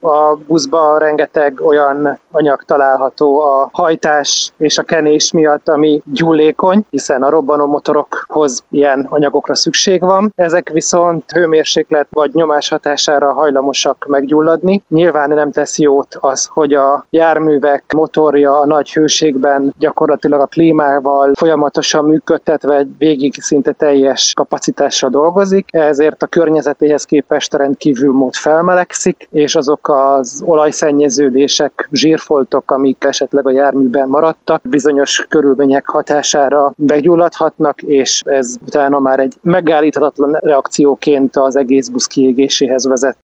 A buszban rengeteg olyan anyag található a hajtás és a kenés miatt, ami gyullékony, hiszen a robbanó motorokhoz ilyen anyagokra szükség van. Ezek viszont hőmérséklet vagy nyomás hatására hajlamosak meggyulladni. Nyilván nem tesz jót az, hogy a járművek motorja a nagy hőségben gyakorlatilag a klímával folyamatosan működtetve végig szinte teljes kapacitással dolgozik, ezért a környezetéhez képest rendkívül mód felmelegszik, és azok az olajszennyeződések, zsírfoltok, amik esetleg a járműben maradtak, bizonyos körülmények hatására meggyulladhatnak, és ez utána már egy megállíthatatlan reakcióként az egész busz kiégéséhez vezet.